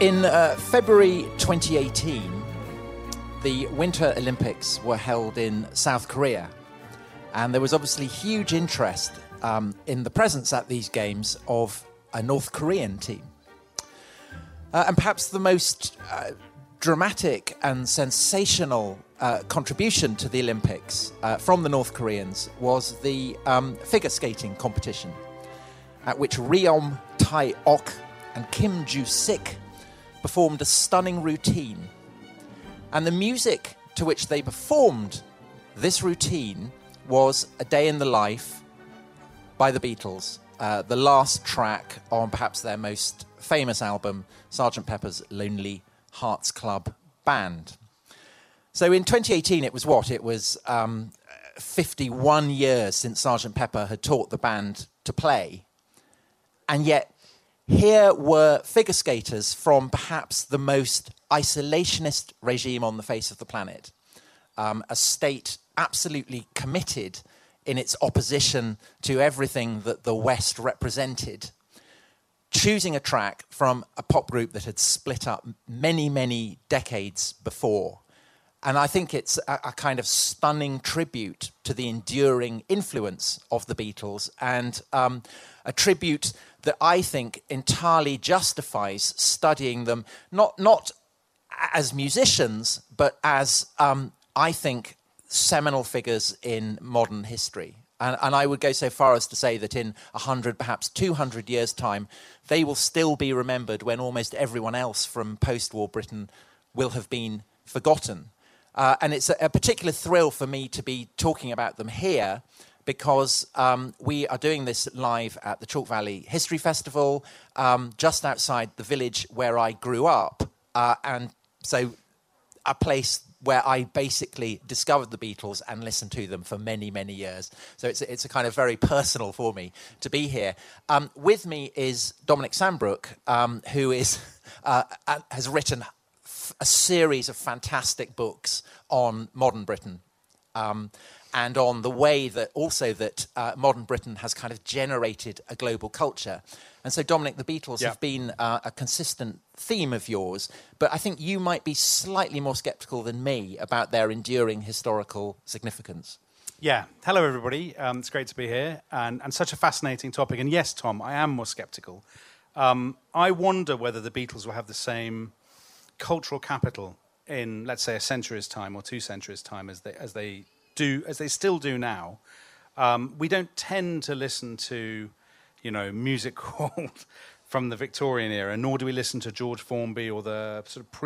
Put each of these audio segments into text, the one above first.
In February 2018, the Winter Olympics were held in South Korea, and there was obviously huge interest in the presence at these games of a North Korean team. And perhaps the most dramatic and sensational contribution to the Olympics from the North Koreans was the figure skating competition, at which Ryeom Tae-ok and Kim Joo-sik performed a stunning routine. And the music to which they performed this routine was A Day in the Life by the Beatles, the last track on perhaps their most famous album, Sgt. Pepper's Lonely Hearts Club Band. So in 2018, it was what? It was 51 years since Sgt. Pepper had taught the band to play. And yet, here were figure skaters from perhaps the most isolationist regime on the face of the planet, a state absolutely committed in its opposition to everything that the West represented, choosing a track from a pop group that had split up many, many decades before. And I think it's a kind of stunning tribute to the enduring influence of the Beatles, and a tribute that I think entirely justifies studying them, not as musicians, but as, I think, seminal figures in modern history. And I would go so far as to say that in 100, perhaps 200 years' time, they will still be remembered when almost everyone else from post-war Britain will have been forgotten. And it's a particular thrill for me to be talking about them here, because we are doing this live at the Chalk Valley History Festival, just outside the village where I grew up. And so a place where I basically discovered the Beatles and listened to them for many, many years. So it's a kind of very personal for me to be here. With me is Dominic Sandbrook, who is has written a series of fantastic books on modern Britain, and on the way that also that modern Britain has kind of generated a global culture. And so, Dominic, the Beatles have been a consistent theme of yours, but I think you might be slightly more sceptical than me about their enduring historical significance. Yeah. Hello, everybody. It's great to be here, and such a fascinating topic. And yes, Tom, I am more sceptical. I wonder whether the Beatles will have the same cultural capital in, let's say, a century's time or 2 centuries' time as they still do now. We don't tend to listen to, music called from the Victorian era, nor do we listen to George Formby or the sort of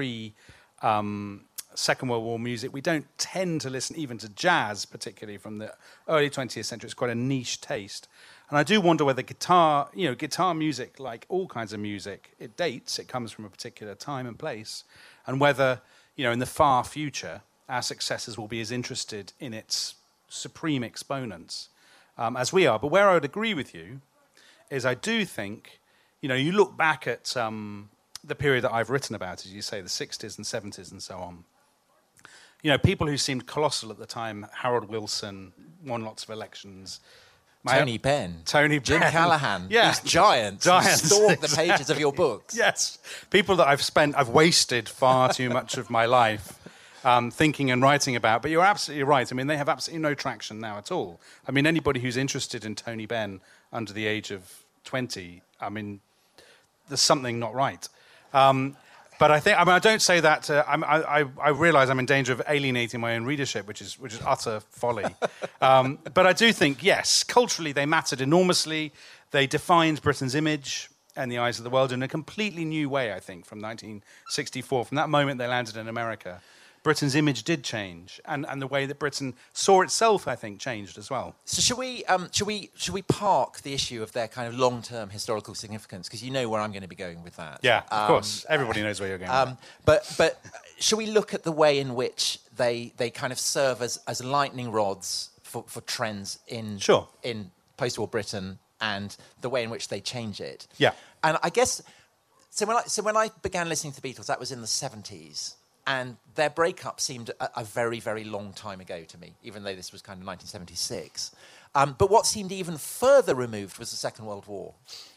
Second World War music. We don't tend to listen even to jazz, particularly from the early 20th century. It's quite a niche taste. And I do wonder whether guitar music, like all kinds of music, it dates, it comes from a particular time and place, and whether, in the far future, our successors will be as interested in its supreme exponents as we are. But where I would agree with you is I do think, you look back at the period that I've written about, as you say, the 60s and 70s and so on. People who seemed colossal at the time, Harold Wilson, won lots of elections. Tony Benn, Jim Callaghan, yeah. These giants who stalk the pages of your books. Yes, people that I've wasted far too much of my life thinking and writing about. But you're absolutely right. I mean, they have absolutely no traction now at all. I mean, anybody who's interested in Tony Benn under the age of 20, I mean, there's something not right. But I don't say that. I realise I'm in danger of alienating my own readership, which is utter folly. But I do think, yes, culturally they mattered enormously. They defined Britain's image in the eyes of the world in a completely new way, I think, from 1964. From that moment they landed in America, Britain's image did change, and the way that Britain saw itself, I think, changed as well. So should we park the issue of their kind of long-term historical significance, because you know where I'm going to be going with that. Yeah, of course. Everybody knows where you're going with that. But should we look at the way in which they kind of serve as lightning rods for trends in post-war Britain, and the way in which they change it? Yeah. And I guess so when I began listening to the Beatles, that was in the 70s. And their breakup seemed a very, very long time ago to me, even though this was kind of 1976. But what seemed even further removed was the Second World War.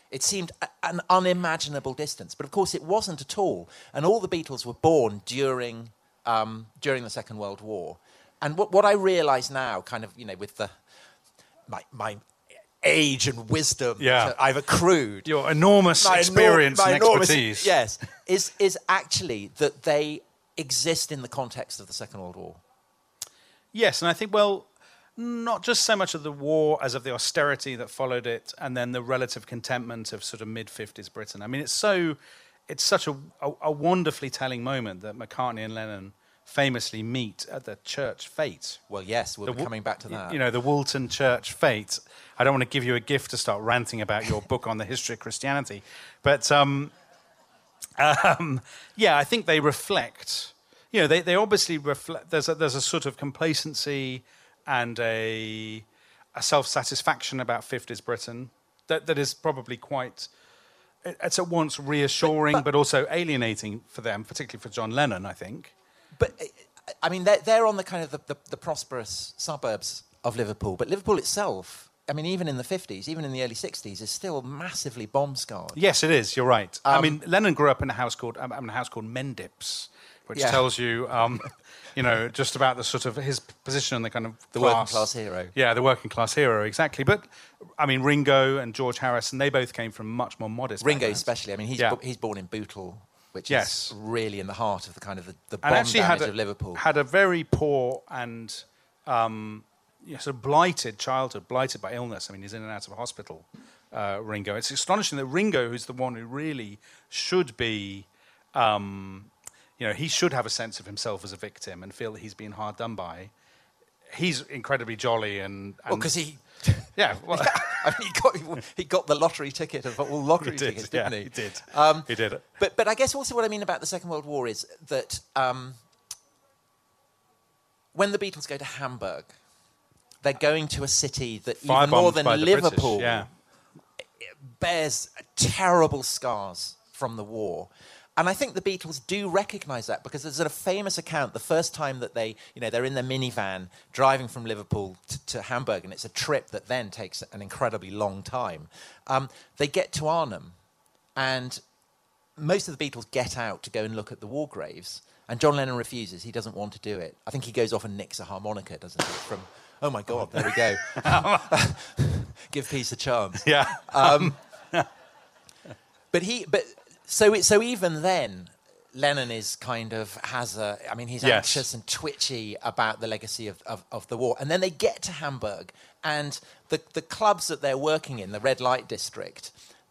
It seemed an unimaginable distance, but of course it wasn't at all. And all the Beatles were born during the Second World War. And what I realise now, kind of, with my age and wisdom that I've accrued, your enormous experience and expertise, is actually that they exist in the context of the Second World War. Yes, and I think, not just so much of the war as of the austerity that followed it, and then the relative contentment of sort of mid-50s Britain. I mean, it's such a wonderfully telling moment that McCartney and Lennon famously meet at the church fete. Well, yes, we'll be coming back to that. The Woolton Church fete. I don't want to give you a gift to start ranting about your book on the history of Christianity, but I think they reflect. They obviously reflect. There's a sort of complacency and a self-satisfaction about 50s Britain that is probably quite. It's at once reassuring, but also alienating for them, particularly for John Lennon, I think. But I mean, they're on the kind of the prosperous suburbs of Liverpool, but Liverpool itself, I mean, even in the 50s, even in the early 60s, is still massively bomb-scarred. Yes, it is. You're right. I mean, Lennon grew up in a house called Mendips, which tells you, just about the sort of his position in the kind of the working class hero. Yeah, the working class hero, exactly. But I mean, Ringo and George Harrison, they both came from much more modest. Ringo, especially. I mean, he's born in Bootle, which is really in the heart of the kind of the bomb damage of Liverpool. Had a very poor and sort of blighted childhood, blighted by illness. I mean, he's in and out of hospital, Ringo. It's astonishing that Ringo, who's the one who really should be, he should have a sense of himself as a victim and feel that he's been hard done by. He's incredibly jolly and because he... Yeah, well, I mean, he got the lottery ticket of all lottery tickets, didn't he? He did. He did. But I guess also what I mean about the Second World War is that when the Beatles go to Hamburg, they're going to a city that even more than Liverpool bears terrible scars from the war. And I think the Beatles do recognise that because there's a famous account the first time that they're in their minivan driving from Liverpool to Hamburg, and it's a trip that then takes an incredibly long time. They get to Arnhem, and most of the Beatles get out to go and look at the war graves, and John Lennon refuses. He doesn't want to do it. I think he goes off and nicks a harmonica, doesn't he? From, oh my God, there we go. Give peace a chance. Yeah. So even then, Lennon is kind of he's anxious and twitchy about the legacy of the war. And then they get to Hamburg, and the clubs that they're working in, the red light district,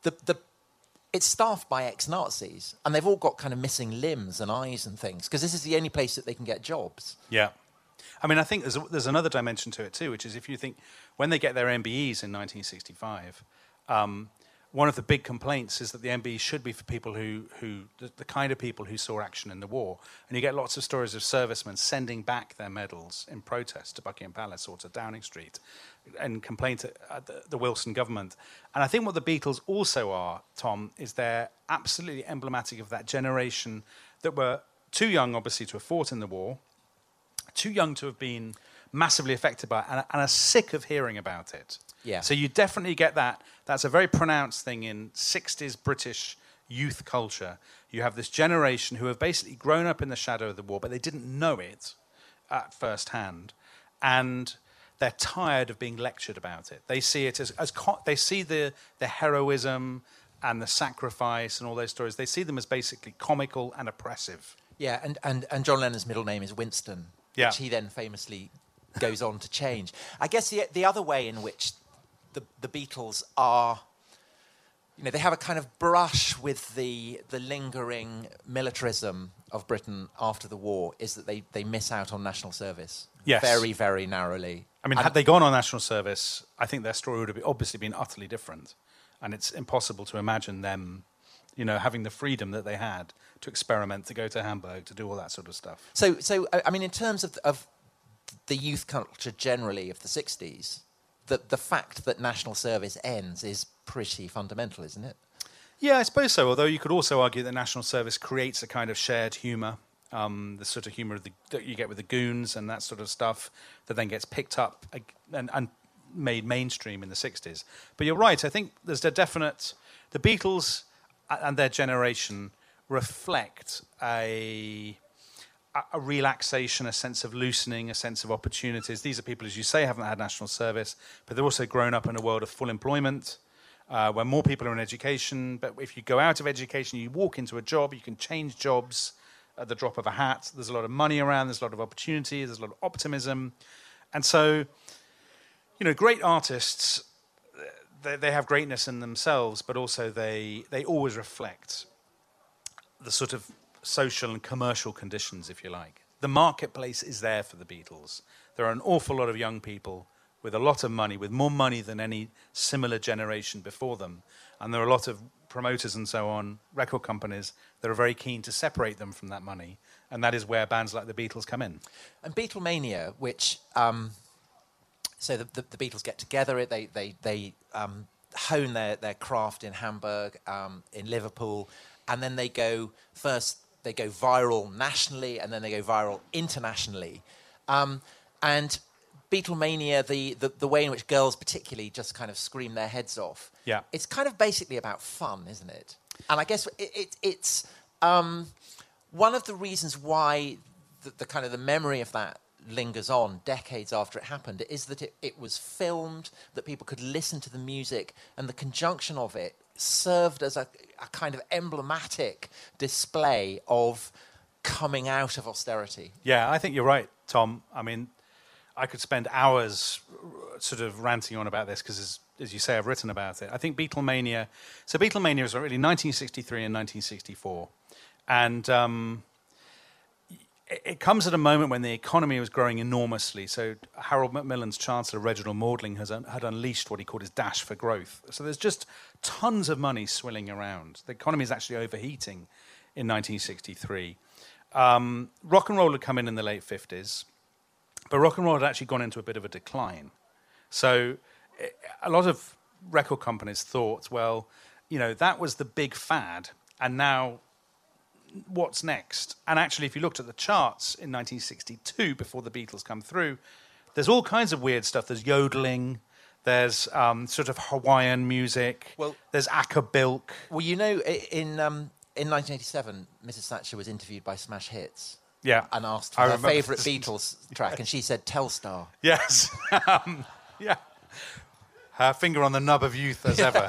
it's staffed by ex-Nazis, and they've all got kind of missing limbs and eyes and things, because this is the only place that they can get jobs. Yeah. I mean, I think there's another dimension to it too, which is if you think when they get their MBEs in 1965, one of the big complaints is that the MBE should be for people the kind of people who saw action in the war. And you get lots of stories of servicemen sending back their medals in protest to Buckingham Palace or to Downing Street and complaint at the Wilson government. And I think what the Beatles also are, Tom, is they're absolutely emblematic of that generation that were too young, obviously, to have fought in the war, too young to have been massively affected by it, and are sick of hearing about it. Yeah. So you definitely get that. That's a very pronounced thing in 60s British youth culture. You have this generation who have basically grown up in the shadow of the war, but they didn't know it at first hand. And they're tired of being lectured about it. They see it as they see the heroism and the sacrifice and all those stories. They see them as basically comical and oppressive. Yeah, and John Lennon's middle name is Winston, which he then famously goes on to change. I guess the other way in which the Beatles are, they have a kind of brush with the lingering militarism of Britain after the war is that they miss out on national service. Yes. Very, very narrowly. I mean, had they gone on national service, I think their story would have obviously been utterly different. And it's impossible to imagine them, having the freedom that they had to experiment, to go to Hamburg, to do all that sort of stuff. So I mean, in terms of the youth culture generally of the 60s, the fact that national service ends is pretty fundamental, isn't it? Yeah, I suppose so, although you could also argue that national service creates a kind of shared humour, the sort of humour that you get with the goons and that sort of stuff that then gets picked up and made mainstream in the 60s. But you're right, I think there's a definite... The Beatles and their generation reflect a relaxation, a sense of loosening, a sense of opportunities. These are people, as you say, haven't had national service, but they're also grown up in a world of full employment, where more people are in education. But if you go out of education, you walk into a job, you can change jobs at the drop of a hat. There's a lot of money around, there's a lot of opportunity, there's a lot of optimism. And so, great artists, they have greatness in themselves, but also they always reflect the sort of social and commercial conditions, if you like. The marketplace is there for the Beatles. There are an awful lot of young people with a lot of money, with more money than any similar generation before them. And there are a lot of promoters and so on, record companies, that are very keen to separate them from that money. And that is where bands like the Beatles come in. And Beatlemania, which... so the Beatles get together, they hone their craft in Hamburg, in Liverpool, and then they go viral nationally, and then they go viral internationally. And Beatlemania, the way in which girls particularly just kind of scream their heads off, it's kind of basically about fun, isn't it? And I guess it's one of the reasons why the kind of the memory of that lingers on decades after it happened is that it was filmed, that people could listen to the music, and the conjunction of it served as a kind of emblematic display of coming out of austerity. Yeah, I think you're right, Tom. I mean, I could spend hours sort of ranting on about this because, as you say, I've written about it. I think Beatlemania... So Beatlemania was really 1963 and 1964. And... it comes at a moment when the economy was growing enormously. So Harold Macmillan's Chancellor, Reginald Maudling, had unleashed what he called his dash for growth. So there's just tons of money swilling around. The economy is actually overheating in 1963. Rock and roll had come in the late 50s, but rock and roll had actually gone into a bit of a decline. So a lot of record companies thought, well, that was the big fad, and now... what's next? And actually, if you looked at the charts in 1962, before the Beatles come through, there's all kinds of weird stuff. There's yodeling, there's sort of Hawaiian music, there's Akabilk. Well, in 1987, Mrs. Thatcher was interviewed by Smash Hits. Yeah. And asked for her favourite Beatles track, and she said Telstar. Yes. Yeah. Her finger on the nub of youth as ever.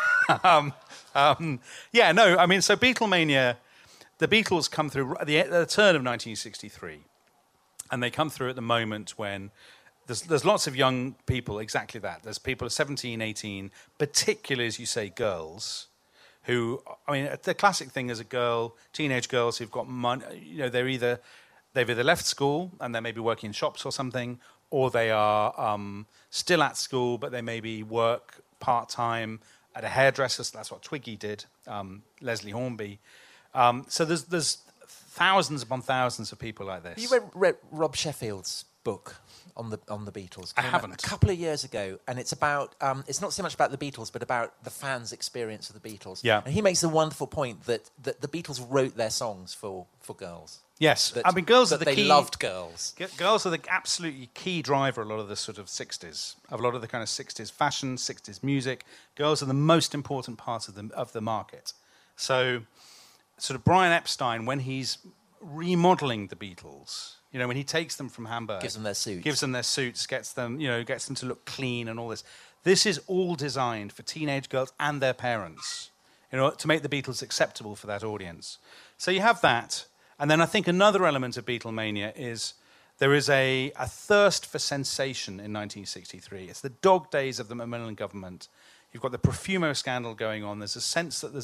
So Beatlemania... The Beatles come through at the turn of 1963, and they come through at the moment when there's lots of young people, exactly that. There's people 17, 18, particularly, as you say, girls, who, the classic thing is teenage girls who've got money, they've either left school and they're maybe working in shops or something, or they are still at school, but they maybe work part-time at a hairdresser. So that's what Twiggy did, Leslie Hornby. So there's thousands upon thousands of people like this. You read Rob Sheffield's book on the Beatles? I haven't. A couple of years ago, and it's about it's not so much about the Beatles, but about the fans' experience of the Beatles. Yeah. And he makes a wonderful point that the Beatles wrote their songs for girls. Yes, girls are the key. They loved girls. Girls are the absolutely key driver. A lot of the sort of 60s, a lot of the kind of 60s fashion, 60s music. Girls are the most important part of the market. So. Sort of Brian Epstein, when he's remodeling the Beatles, when he takes them from Hamburg, gives them their suits, gets them to look clean and all this. This is all designed for teenage girls and their parents, to make the Beatles acceptable for that audience. So you have that, and then I think another element of Beatlemania is there is a thirst for sensation in 1963. It's the dog days of the Macmillan government. You've got the Profumo scandal going on. There's a sense that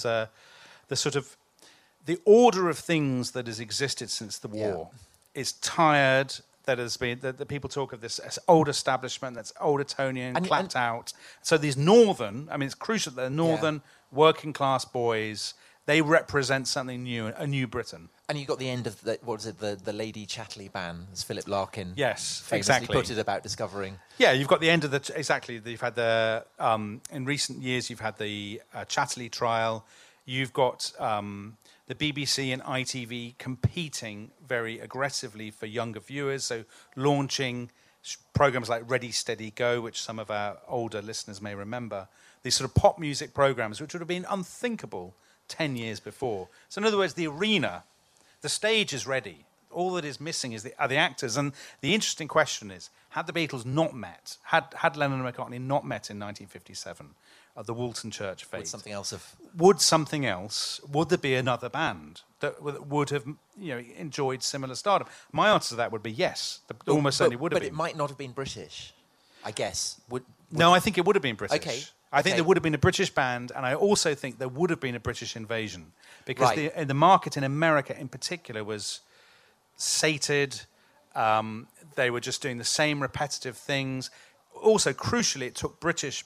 the order of things that has existed since the war is tired. That people talk of this as old establishment, that's old Etonian, clapped out. So these it's crucial that they're northern working class boys. They represent something new, a new Britain. And you got the end of the Lady Chatterley ban, as Philip Larkin famously put it about discovering. Yeah, you've got the end of you've had the in recent years you've had the Chatterley trial. You've got the BBC and ITV competing very aggressively for younger viewers, so launching programs like Ready, Steady, Go, which some of our older listeners may remember, these sort of pop music programs, which would have been unthinkable 10 years before. So in other words, the arena, the stage is ready. All that is missing are the actors. And the interesting question is, had the Beatles not met, had Lennon and McCartney not met in 1957 at the Walton Church fete, would there be another band that would have enjoyed similar stardom? My answer to that would be yes. Certainly would have been. But it might not have been British, I guess. No, I think it would have been British. Okay. I think there would have been a British band, and I also think there would have been a British invasion, because the market in America in particular was sated. They were just doing the same repetitive things. Also, crucially, it took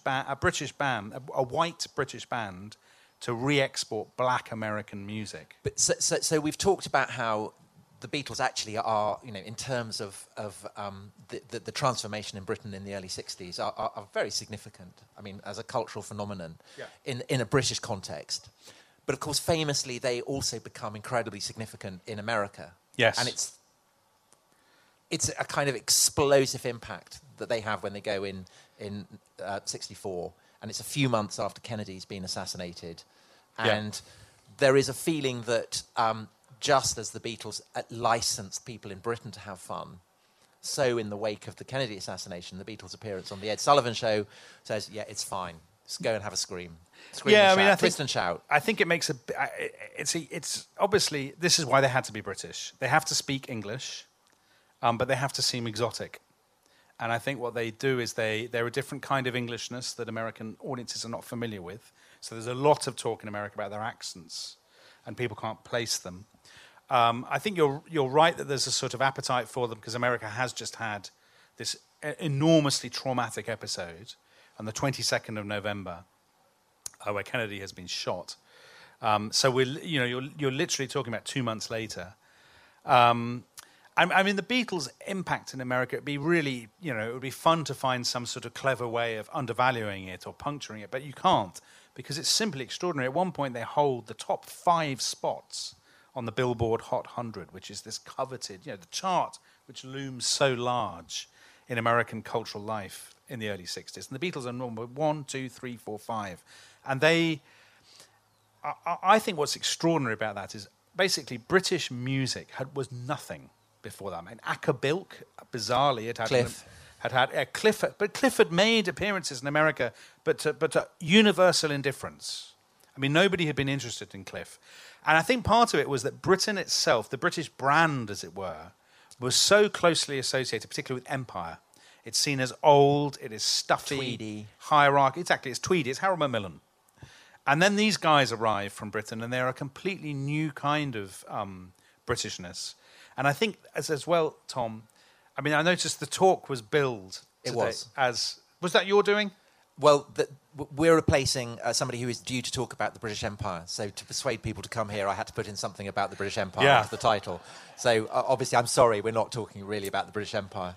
a white British band, to re-export black American music. But so we've talked about how the Beatles actually are, in terms of the transformation in Britain in the early 60s, are very significant. I mean, as a cultural phenomenon in a British context. But of course, famously, they also become incredibly significant in America. Yes. And it's a kind of explosive impact that they have when they go in 64. And it's a few months after Kennedy's been assassinated. And there is a feeling that just as the Beatles licensed people in Britain to have fun, so in the wake of the Kennedy assassination, the Beatles' appearance on the Ed Sullivan Show says, yeah, it's fine. Just go and have a scream. Scream and shout. Twist and shout. I think it makes it's obviously, this is why they had to be British. They have to speak English, but they have to seem exotic. And I think what they do is they're a different kind of Englishness that American audiences are not familiar with. So there's a lot of talk in America about their accents, and people can't place them. I think you're right that there's a sort of appetite for them, because America has just had this enormously traumatic episode on the 22nd of November, where Kennedy has been shot. So you're literally talking about 2 months later. I mean, the Beatles' impact in America, it'd be really, it would be fun to find some sort of clever way of undervaluing it or puncturing it, but you can't, because it's simply extraordinary. At one point, they hold the top 5 spots on the Billboard Hot 100, which is this coveted, the chart which looms so large in American cultural life in the early 60s. And the Beatles are number 1, 2, 3, 4, 5. And I think what's extraordinary about that is basically British music was nothing before that. I mean, Acker-Bilk, bizarrely, Cliff had made appearances in America, but to universal indifference. I mean, nobody had been interested in Cliff. And I think part of it was that Britain itself, the British brand, as it were, was so closely associated, particularly with Empire. It's seen as old, it is stuffy, Tweedy. Hierarchy. Exactly, it's Tweedy, it's Harold Macmillan. And then these guys arrive from Britain, and they're a completely new kind of Britishness. And I think, as well, Tom, I mean, I noticed the talk was billed today. It was. Was that your doing? Well, we're replacing somebody who is due to talk about the British Empire. So to persuade people to come here, I had to put in something about the British Empire into the title. So obviously, I'm sorry, we're not talking really about the British Empire.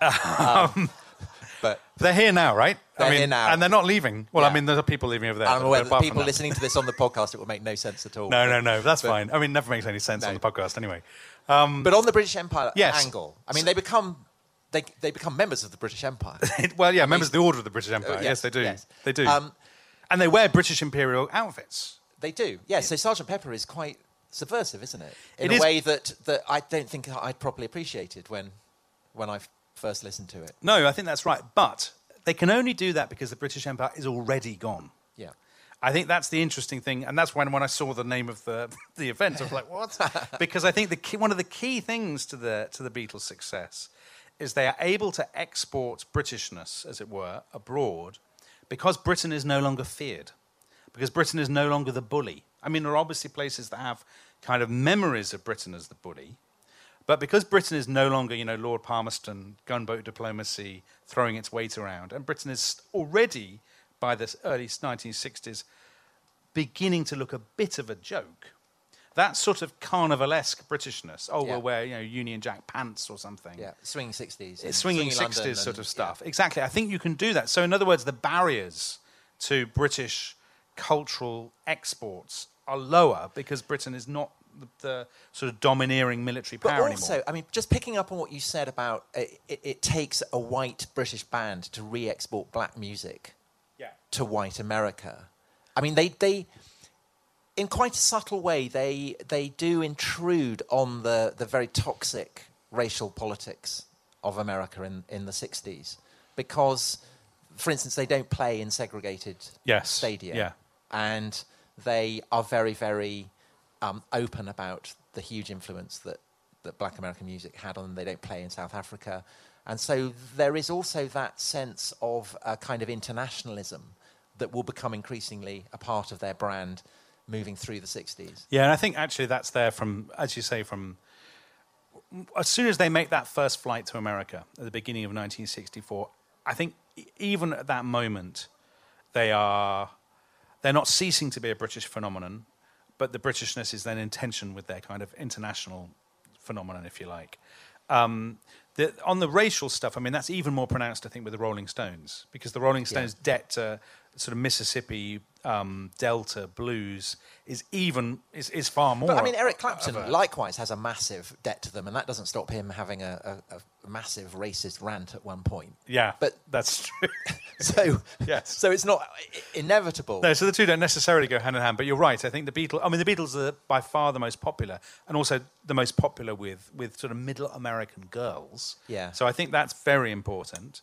But they're here now, right? They're here now. And they're not leaving. Well, I mean, there are people leaving over there. I'm aware that people listening to this on the podcast, it will make no sense at all. No, that's fine. I mean, it never makes any sense on the podcast anyway. But on the British Empire angle, I mean, they become members of the British Empire. Well, yeah, members of the Order of the British Empire. Yes, they do. Yes. They do. And they wear British imperial outfits. They do. Yes. So Sgt. Pepper is quite subversive, isn't it? In a way that I don't think I'd properly appreciated when I first listened to it. No, I think that's right. But they can only do that because the British Empire is already gone. Yeah. I think that's the interesting thing, and that's when I saw the name of the event, I was like, what? Because I think one of the key things to the Beatles' success is they are able to export Britishness, as it were, abroad, because Britain is no longer feared, because Britain is no longer the bully. I mean, there are obviously places that have kind of memories of Britain as the bully, but because Britain is no longer, Lord Palmerston, gunboat diplomacy, throwing its weight around, and Britain is already, by the early 1960s, beginning to look a bit of a joke. That sort of carnivalesque Britishness. We'll wear, Union Jack pants or something. Yeah, swinging 60s. It's swinging 60s sort of stuff. Yeah. Exactly. I think you can do that. So in other words, the barriers to British cultural exports are lower because Britain is not the sort of domineering military But power also, anymore. I mean, just picking up on what you said about it takes a white British band to re-export black music to white America. I mean, they in quite a subtle way, they do intrude on the very toxic racial politics of America in the 60s. Because, for instance, they don't play in segregated stadia. Yeah. And they are very, very open about the huge influence that black American music had on them. They don't play in South Africa. And so there is also that sense of a kind of internationalism that will become increasingly a part of their brand moving through the 60s. Yeah, and I think actually that's there from, as you say, from as soon as they make that first flight to America at the beginning of 1964, I think even at that moment, they're not ceasing to be a British phenomenon, but the Britishness is then in tension with their kind of international phenomenon, if you like. On the racial stuff, I mean, that's even more pronounced, I think, with the Rolling Stones, because the Rolling Stones' debt to sort of Mississippi Delta blues is far more. But I mean, Eric Clapton likewise has a massive debt to them, and that doesn't stop him having a massive racist rant at one point. Yeah, but that's true. So yes, so it's not inevitable. No, so the two don't necessarily go hand in hand. But you're right. I think the Beatles are by far the most popular, and also the most popular with sort of middle American girls. Yeah. So I think that's very important.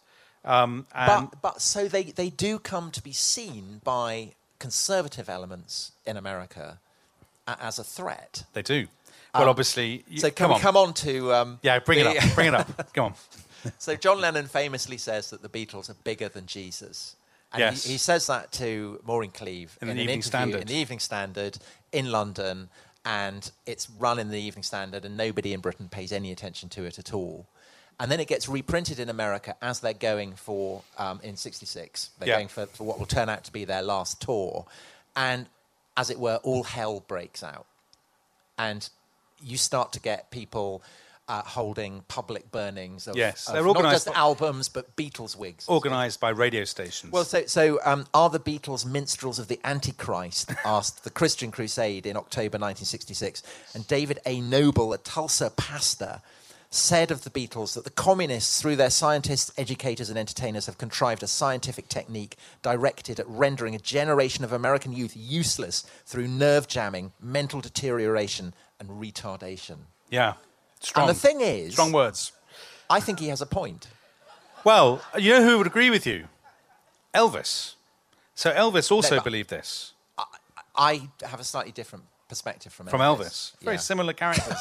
But so they do come to be seen by conservative elements in America as a threat. They do. Well, obviously. So can we come on to... bring it up. Bring it up. Come on. So John Lennon famously says that the Beatles are bigger than Jesus. And yes. he says that to Maureen Cleave in an interview Standard. in the Evening Standard in London, and it's run in the Evening Standard, and nobody in Britain pays any attention to it at all. And then it gets reprinted in America as they're going for, in 66, they're going for what will turn out to be their last tour. And, as it were, all hell breaks out. And you start to get people holding public burnings of, they're not just albums, but Beatles wigs. Organised by radio stations. Well, so are the Beatles minstrels of the Antichrist? Asked the Christian Crusade in October 1966. And David A. Noble, a Tulsa pastor, said of the Beatles that the communists, through their scientists, educators and entertainers, have contrived a scientific technique directed at rendering a generation of American youth useless through nerve jamming, mental deterioration and retardation. Yeah. Strong. And the thing is... Strong words. I think he has a point. Well, you know who would agree with you? Elvis. So Elvis also believed this. I have a slightly different perspective from Elvis. From Elvis. Very similar characters.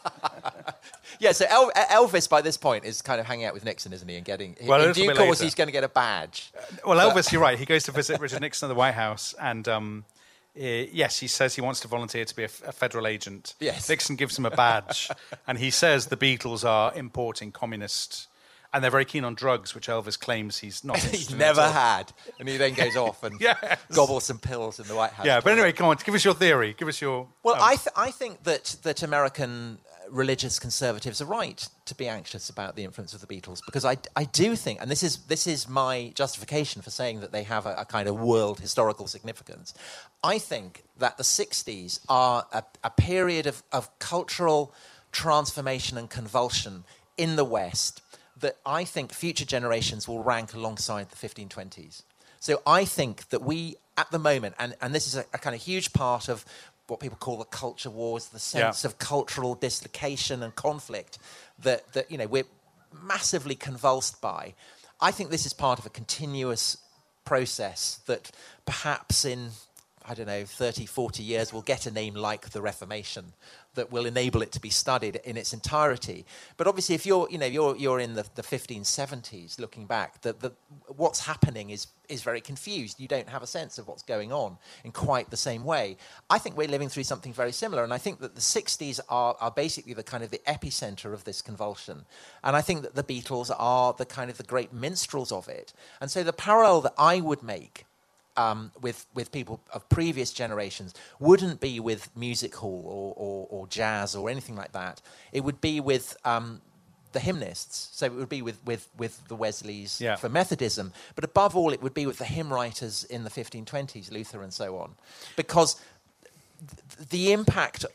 Yeah, so Elvis, by this point, is kind of hanging out with Nixon, isn't he? And getting... in due course, he's going to get a badge. Well, Elvis, you're right. He goes to visit Richard Nixon at the White House, and... yes, he says he wants to volunteer to be a federal agent. Yes. Nixon gives him a badge, and he says the Beatles are importing communists, and they're very keen on drugs, which Elvis claims he's not interested He's in never at all. had. And he then goes off and gobbles some pills in the White House. Yeah, but anyway, come on, give us your theory. Give us your... Well, I think that American religious conservatives are right to be anxious about the influence of the Beatles, because I do think, and this is my justification for saying that they have a kind of world historical significance, I think that the 60s are a period of cultural transformation and convulsion in the West that I think future generations will rank alongside the 1520s. So I think that we, at the moment, and this is a kind of huge part of what people call the culture wars, the sense of cultural dislocation and conflict that we're massively convulsed by. I think this is part of a continuous process that perhaps in, 30, 40 years will get a name like the Reformation that will enable it to be studied in its entirety. But obviously, if you're in the 1570s, looking back, what's happening is very confused. You don't have a sense of what's going on in quite the same way. I think we're living through something very similar, and I think that the 60s are basically the kind of the epicenter of this convulsion. And I think that the Beatles are the kind of the great minstrels of it. And so the parallel that I would make with people of previous generations wouldn't be with music hall or jazz or anything like that. It would be with the hymnists. So it would be with the Wesleys for Methodism. But above all, it would be with the hymn writers in the 1520s, Luther and so on. Because the impact of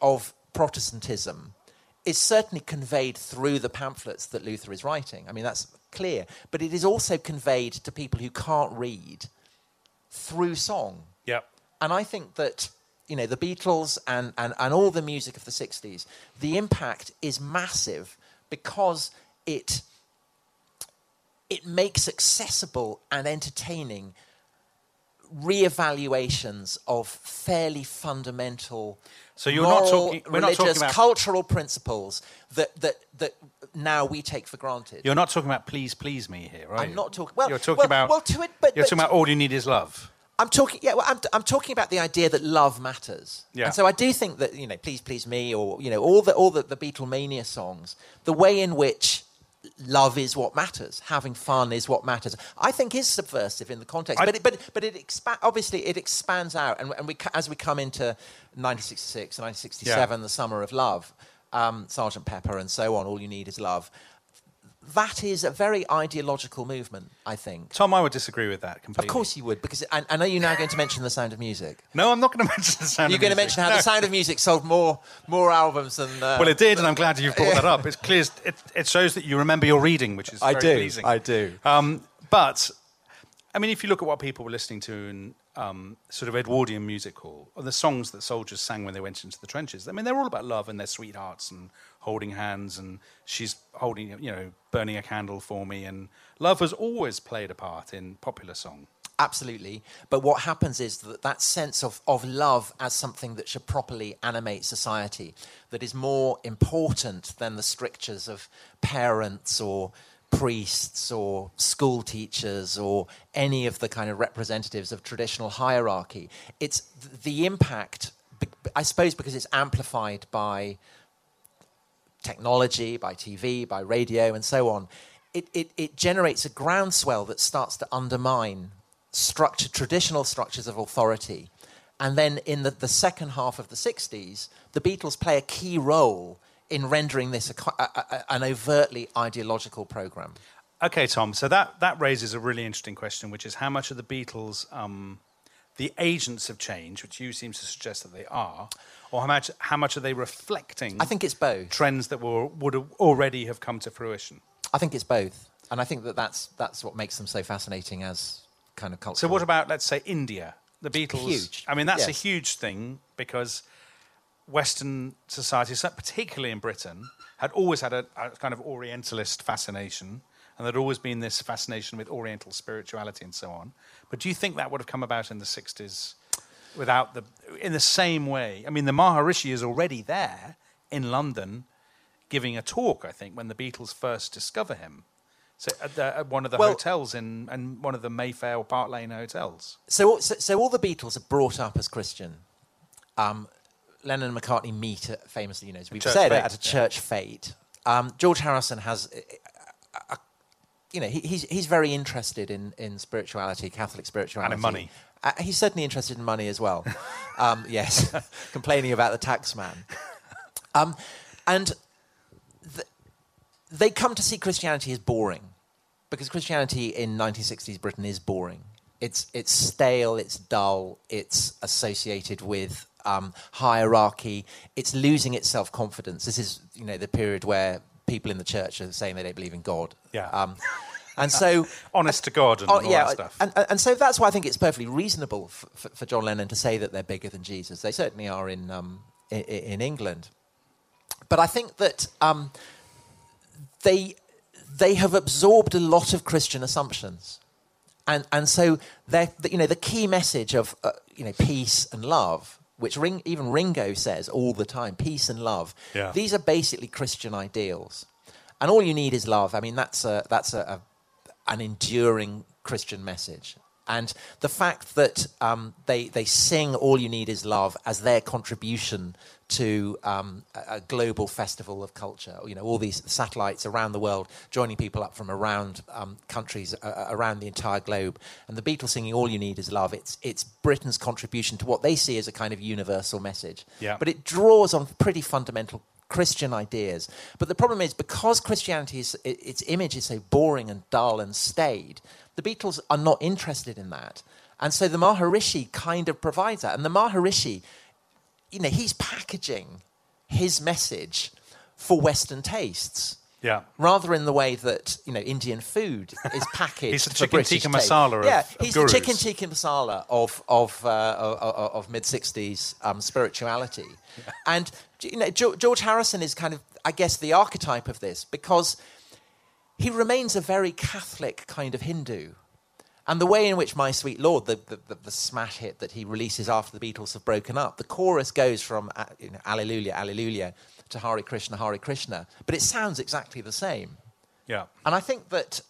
Protestantism is certainly conveyed through the pamphlets that Luther is writing. I mean, that's clear. But it is also conveyed to people who can't read through song. Yep. And I think that, you know, the Beatles and all the music of the 60s, the impact is massive because it makes accessible and entertaining re-evaluations of fairly fundamental So moral, we're not talking religious, about cultural principles that now we take for granted. You're not talking about please, please me here, right? I'm not talking. Well, you're talking about. Well, to it, but you're talking about all you need is love. I'm talking. Yeah, well, I'm talking about the idea that love matters. Yeah. And so I do think that, you know, Please Please Me, or, you know, all the Beatlemania songs, the way in which love is what matters, having fun is what matters, I think is subversive in the context. But it obviously it expands out, and as we come into 1966, 1967, the summer of love, Sgt. Pepper, and so on. All You Need Is Love. That is a very ideological movement, I think. Tom, I would disagree with that completely. Of course you would, because I know you're now going to mention The Sound of Music. No, I'm not going to mention The Sound of Music. You're going to mention how The Sound of Music sold more albums than... Well, it did, and I'm glad you've brought that up. It's clear. It shows that you remember your reading, which is very pleasing. I do. But, I mean, if you look at what people were listening to in sort of Edwardian music hall, or the songs that soldiers sang when they went into the trenches, I mean, they're all about love and their sweethearts and holding hands, and she's holding, you know, burning a candle for me, and love has always played a part in popular song. Absolutely. But what happens is that sense of love as something that should properly animate society, that is more important than the strictures of parents or priests or school teachers or any of the kind of representatives of traditional hierarchy. It's the impact, I suppose, because it's amplified by technology, by TV, by radio, and so on. It generates a groundswell that starts to undermine traditional structures of authority. And then in the second half of the 60s, the Beatles play a key role in rendering this an overtly ideological program. Okay, Tom, so that raises a really interesting question, which is how much of the Beatles, the agents of change, which you seem to suggest that they are, or how much are they reflecting? I think it's both. Trends that would already have come to fruition. I think it's both. And I think that's what makes them so fascinating as kind of culture. So what about, let's say, India? The Beatles... Huge. I mean, that's a huge thing, because Western society, particularly in Britain, had always had a kind of Orientalist fascination, and there'd always been this fascination with Oriental spirituality and so on. But do you think that would have come about in the 60s in the same way? I mean, the Maharishi is already there in London giving a talk, I think, when the Beatles first discover him. So at one of the hotels and one of the Mayfair or Park Lane hotels. So all the Beatles are brought up as Christian. Lennon and McCartney meet famously, you know, as we've said, at a church fete. George Harrison has, he's very interested in spirituality, Catholic spirituality, and in money. He's certainly interested in money as well. Yes, complaining about the tax man. And they come to see Christianity as boring, because Christianity in 1960s Britain is boring. It's stale, it's dull, it's associated with hierarchy. It's losing its self-confidence. This is, you know, the period where people in the church are saying they don't believe in God. Yeah. And so... honest to God and all that stuff. And so that's why I think it's perfectly reasonable for John Lennon to say that they're bigger than Jesus. They certainly are in England. But I think that they have absorbed a lot of Christian assumptions. And so the key message of peace and love, which even Ringo says all the time, peace and love. Yeah. These are basically Christian ideals. And all you need is love. I mean, that's an enduring Christian message. And the fact that they sing All You Need Is Love as their contribution to a global festival of culture, you know, all these satellites around the world joining people up from around countries around the entire globe, and the Beatles singing All You Need Is Love, it's Britain's contribution to what they see as a kind of universal message. Yeah. But it draws on pretty fundamental Christian ideas. But the problem is, because Christianity its image is so boring and dull and staid, the Beatles are not interested in that. And so the Maharishi kind of provides that. And the Maharishi, you know, he's packaging his message for Western tastes. Yeah. Rather in the way that, Indian food is packaged. He's the for chicken British tikka taste. masala of he's gurus. the chicken tikka masala of mid-60s spirituality. Yeah. And, George Harrison is kind of, I guess, the archetype of this, because he remains a very Catholic kind of Hindu. And the way in which My Sweet Lord, the smash hit that he releases after the Beatles have broken up, the chorus goes from Alleluia, Alleluia to Hare Krishna, but it sounds exactly the same. Yeah. And I think that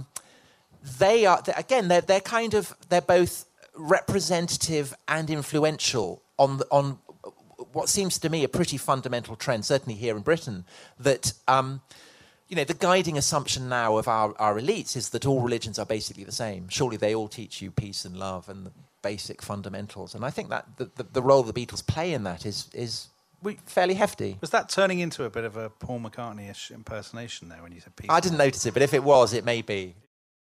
they're both representative and influential on what seems to me a pretty fundamental trend, certainly here in Britain, that the guiding assumption now of our elites is that all religions are basically the same. Surely they all teach you peace and love and the basic fundamentals. And I think that the role the Beatles play in that is fairly hefty. Was that turning into a bit of a Paul McCartney-ish impersonation there when you said peace? I didn't notice it, but if it was, it may be.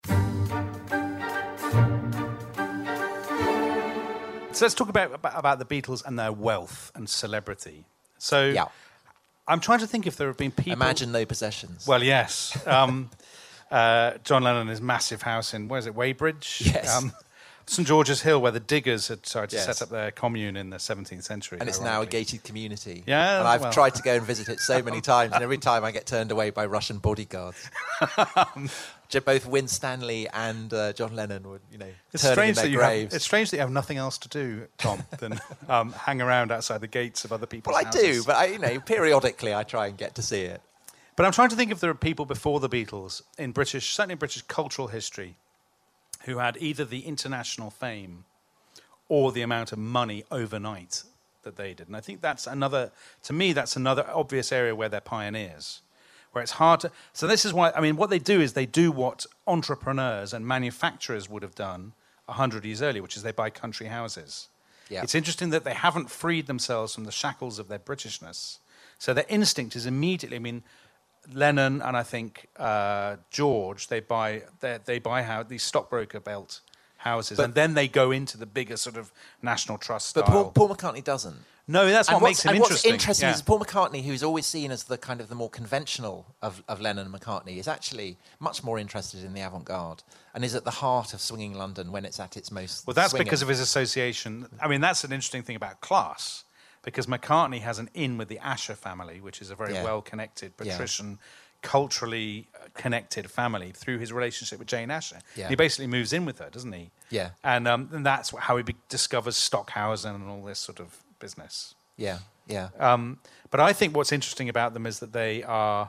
So let's talk about the Beatles and their wealth and celebrity. So yeah. I'm trying to think if there have been people... Imagine no possessions. Well, yes. John Lennon and his massive house in, Weybridge? Yes. St George's Hill, where the Diggers had started to Yes. set up their commune in the 17th century. And it's now a gated community. Yeah, and I've well. tried to go and visit it so many times, and every time I get turned away by Russian bodyguards. Both Win Stanley and John Lennon were, turning in their graves. It's strange that you have nothing else to do, Tom, than hang around outside the gates of other people's Well, I houses. do, but periodically I try and get to see it. But I'm trying to think if there are people before the Beatles certainly in British cultural history, who had either the international fame or the amount of money overnight that they did. And I think that's another obvious area where they're pioneers, where it's hard to... So this is why, what they do is they do what entrepreneurs and manufacturers would have done 100 years earlier, which is they buy country houses. Yeah. It's interesting that they haven't freed themselves from the shackles of their Britishness. So their instinct is immediately... Lennon and I think George, they buy these stockbroker belt houses, and then they go into the bigger sort of National Trust style. But Paul McCartney doesn't. No, that's what makes him interesting. What's interesting yeah. is Paul McCartney, who's always seen as the kind of the more conventional of Lennon and McCartney, is actually much more interested in the avant-garde and is at the heart of swinging London when it's at its most Well, that's swinging. because of his association. That's an interesting thing about class, because McCartney has an in with the Asher family, which is a very well-connected, patrician, culturally connected family through his relationship with Jane Asher. Yeah. He basically moves in with her, doesn't he? Yeah. And that's how he discovers Stockhausen and all this sort of business. Yeah, yeah. But I think what's interesting about them is that they're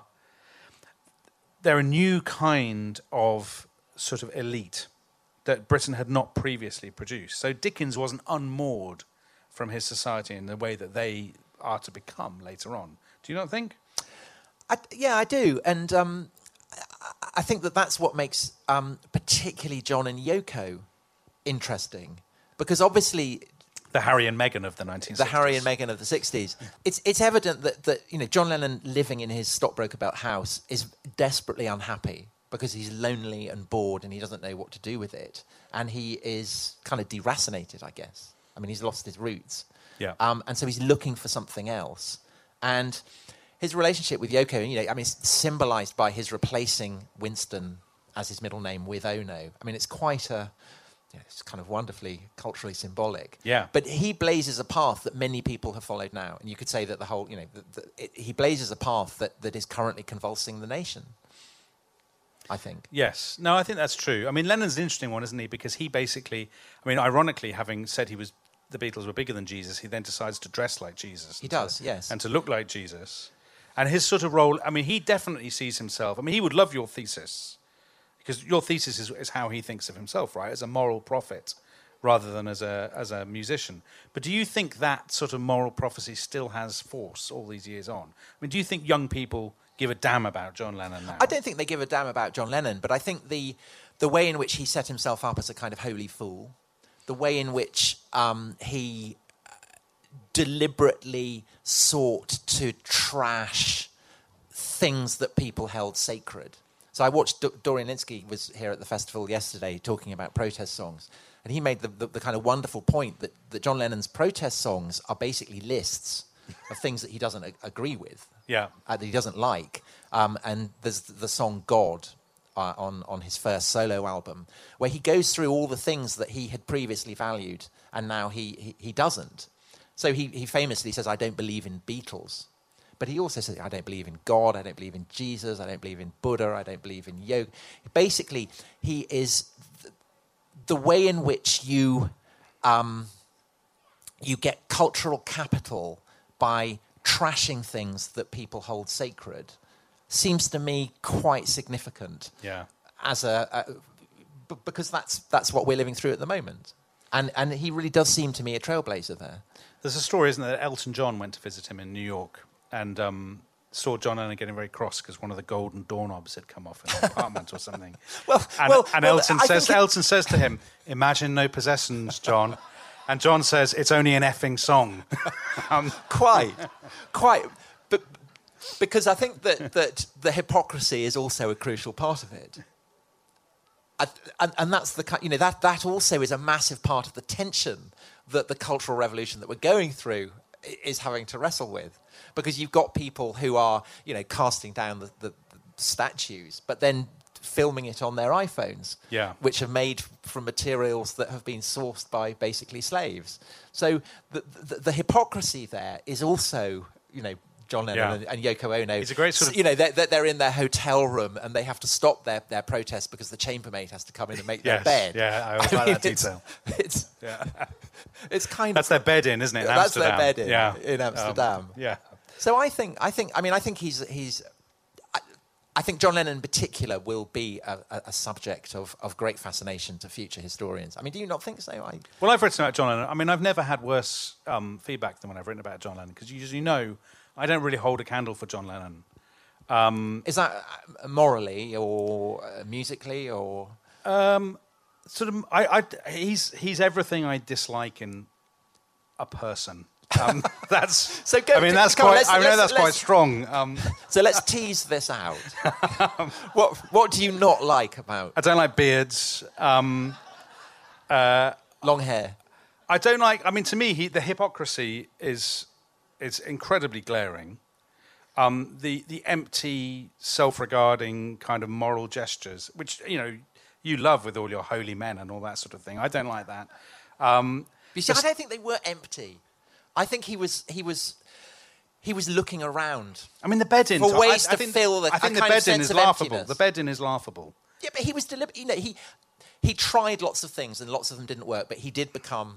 a new kind of sort of elite that Britain had not previously produced. So Dickens wasn't unmoored from his society in the way that they are to become later on. Do you not think? I do. And I think that's what makes particularly John and Yoko interesting. Because obviously... The Harry and Meghan of the 1960s. The Harry and Meghan of the 60s. It's evident that John Lennon living in his stockbroker belt house is desperately unhappy because he's lonely and bored and he doesn't know what to do with it. And he is kind of deracinated, I guess. He's lost his roots. Yeah. And so he's looking for something else. And his relationship with Yoko, it's symbolised by his replacing Winston as his middle name with Ono. It's quite it's kind of wonderfully culturally symbolic. Yeah. But he blazes a path that many people have followed now. And you could say that the whole, he blazes a path that is currently convulsing the nation, I think. Yes. No, I think that's true. Lennon's an interesting one, isn't he? Because he basically, ironically, having said the Beatles were bigger than Jesus, he then decides to dress like Jesus. He does, yes. And to look like Jesus. And his sort of role, he definitely sees himself. He would love your thesis. Because your thesis is how he thinks of himself, right? As a moral prophet rather than as a musician. But do you think that sort of moral prophecy still has force all these years on? Do you think young people give a damn about John Lennon now? I don't think they give a damn about John Lennon, but I think the way in which he set himself up as a kind of holy fool, the way in which he deliberately sought to trash things that people held sacred. So I watched Dorian Lynskey was here at the festival yesterday talking about protest songs, and he made the kind of wonderful point that John Lennon's protest songs are basically lists of things that he doesn't agree with, Yeah. that he doesn't like. And there's the song God on his first solo album, where he goes through all the things that he had previously valued, and now he doesn't. So he famously says, I don't believe in Beatles. But he also says, I don't believe in God, I don't believe in Jesus, I don't believe in Buddha, I don't believe in yoga. Basically, he is the way in which you get cultural capital by trashing things that people hold sacred seems to me quite significant. Yeah. Because that's what we're living through at the moment. And he really does seem to me a trailblazer there. There's a story, isn't there, that Elton John went to visit him in New York and saw John Lennon getting very cross because one of the golden doorknobs had come off in the apartment or something. Elton says to him, imagine no possessions, John. And John says, it's only an effing song. Quite. But because I think that the hypocrisy is also a crucial part of it. And that's that also is a massive part of the tension that the cultural revolution that we're going through is having to wrestle with, because you've got people who are casting down the statues, but then filming it on their iPhones, which are made from materials that have been sourced by basically slaves. So the hypocrisy there is also John Lennon and Yoko Ono. It's a great sort of... they're in their hotel room and they have to stop their protest because the chambermaid has to come in and make their bed. Yeah, I always like that detail. It's kind that's of... their bed in, isn't it? That's Amsterdam. their bed in Amsterdam. So I think I think John Lennon in particular will be a subject of great fascination to future historians. I mean, do you not think so? Well, I've written about John Lennon. I mean, I've never had worse feedback than when I've written about John Lennon, because I don't really hold a candle for John Lennon. Is that morally or musically or sort of? He's everything I dislike in a person. That's so. That's quite strong. So let's tease this out. What do you not like about? I don't like beards. Long hair. I don't like. I mean, to me, the hypocrisy is incredibly glaring. The empty, self-regarding kind of moral gestures, which you love with all your holy men and all that sort of thing. I don't like that. You see, I don't think they were empty. I think he was looking around. I mean, the bed-in for ways to fill the. I think the bed-in is laughable. The bed-in is laughable. Yeah, but he was deliberate. He tried lots of things and lots of them didn't work. But he did become.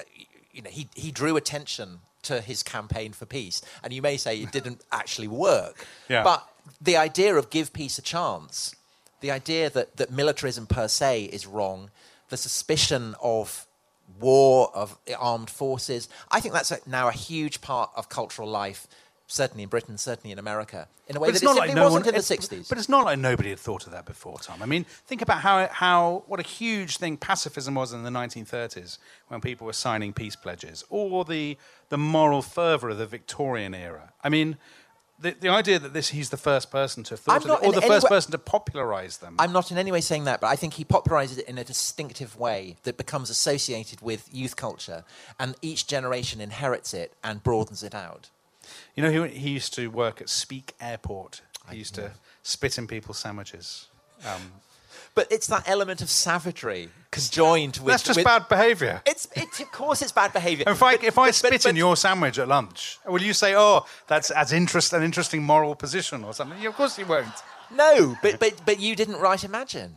He drew attention to his campaign for peace, and you may say it didn't actually work. Yeah. But the idea of give peace a chance, the idea that militarism per se is wrong, the suspicion of war, of armed forces, I think that's now a huge part of cultural life, certainly in Britain, certainly in America, in a way that it simply wasn't in the 60s. But it's not like nobody had thought of that before, Tom. I mean, think about what a huge thing pacifism was in the 1930s when people were signing peace pledges, or the moral fervour of the Victorian era. I mean, the idea that he's the first person to have thought of it, or the first person to popularise them. I'm not in any way saying that, but I think he popularises it in a distinctive way that becomes associated with youth culture, and each generation inherits it and broadens it out. He used to work at Speak Airport. He used to spit in people's sandwiches. But it's that element of savagery conjoined with... That's just bad behaviour. Of course it's bad behaviour. If I spit in your sandwich at lunch, will you say, oh, that's an interesting moral position or something? Of course you won't. No, but you didn't write Imagine.